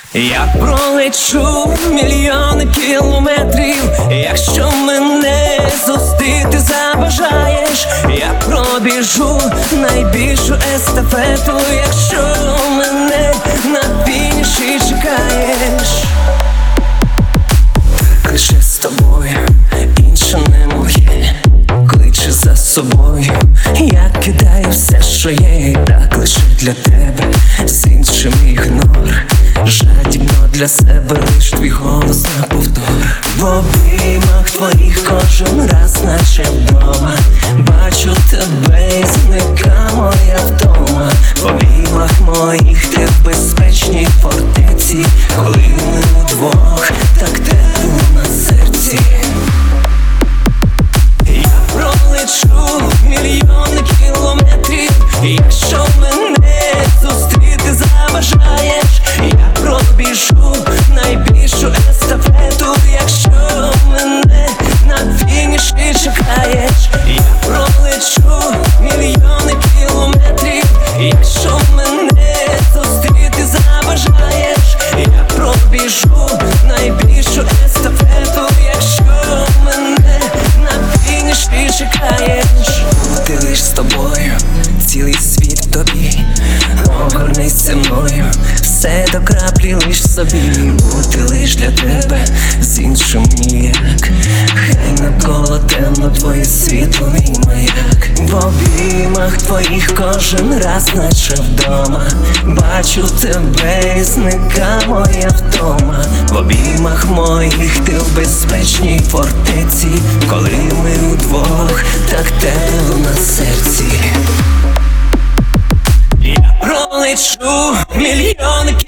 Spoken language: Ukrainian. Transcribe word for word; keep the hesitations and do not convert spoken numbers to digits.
Я пролечу мільйони кілометрів, якщо мене зустріти забажаєш. Я пробіжу найбільшу естафету, якщо мене на фініші чекаєш. Так лише з тобою, інше не моє, кличе за собою. Я кидаю все, що є, і так лише для тебе, з іншим ігнор. Жадібно для себе лиш твій голос на повтор. В обіймах твоїх кожен раз наче вдома. Бачу тебе і зникає моя втома. В обіймах моїх ти в безпечній фортеці. Коли ми удвох, так тепло на серці. Я пролечу мільйони кілометрів, якщо мене зустріти забажаєш. Я пробіжу найбільшу естафету, якщо мене на фініші чекаєш. Я пролечу мільйони кілометрів, якщо мене зустріти забажаєш. Я пробіжу найбільшу естафету, якщо мене на фініші чекаєш. Ти лиш з тобою, цілий світ тобі, огорнися мною, все до краплі лиш собі. Бути лиш для тебе, з іншим ніяк. Хай навколо темно, твоє світло мій маяк. В обіймах твоїх кожен раз наче вдома. Бачу тебе і зникає моя втома. В обіймах моїх ти в безпечній фортеці. Коли ми удвох, так тепло на серці. Я пролечу мільйони